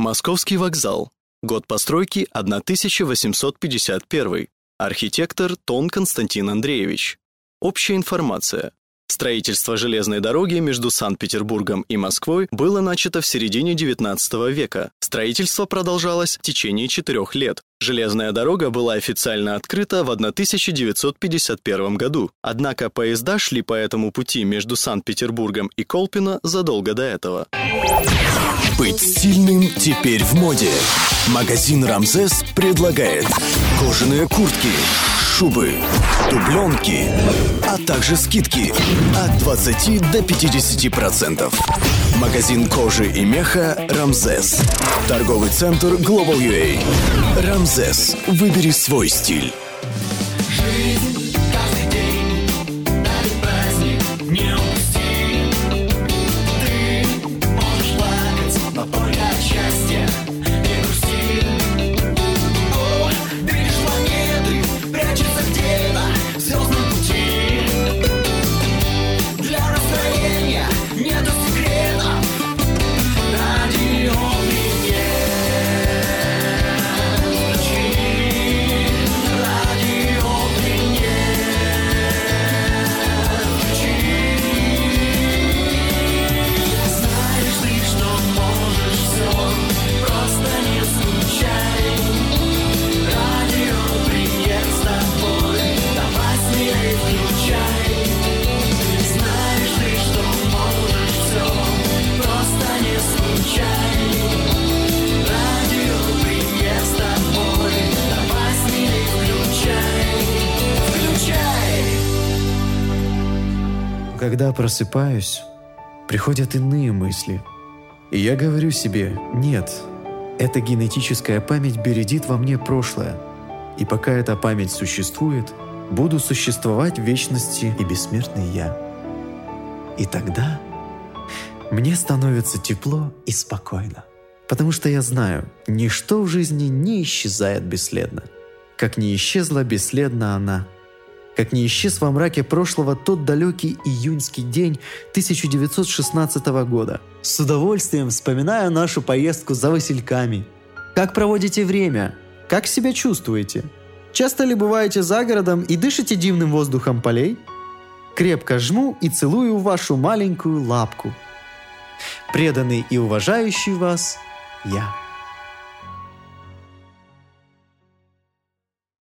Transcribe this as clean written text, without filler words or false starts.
Московский вокзал. Год постройки 1851. Архитектор Тон Константин Андреевич. Общая информация. Строительство железной дороги между Санкт-Петербургом и Москвой было начато в середине XIX века. Строительство продолжалось в течение 4 лет. Железная дорога была официально открыта в 1951 году. Однако поезда шли по этому пути между Санкт-Петербургом и Колпино задолго до этого. Быть стильным теперь в моде. Магазин «Рамзес» предлагает кожаные куртки, шубы, дубленки, а также скидки от 20 до 50%. Магазин кожи и меха «Рамзес». Торговый центр Global UA. «Рамзес». Выбери свой стиль. Жизнь каждый день дарит праздник, не упусти. Ты можешь плакать, но только от счастья не грусти. О, движешь планеты, прячется где-то в звездном пути. Для настроения нету секретов. Радио Когда просыпаюсь, приходят иные мысли. И я говорю себе: нет, эта генетическая память бередит во мне прошлое. И пока эта память существует, буду существовать в вечности и бессмертный я. И тогда мне становится тепло и спокойно. Потому что я знаю, ничто в жизни не исчезает бесследно. Как не исчезла бесследно она. Как не исчез во мраке прошлого тот далекий июньский день 1916 года. С удовольствием вспоминаю нашу поездку за васильками. Как проводите время? Как себя чувствуете? Часто ли бываете за городом и дышите дивным воздухом полей? Крепко жму и целую вашу маленькую лапку. Преданный и уважающий вас я.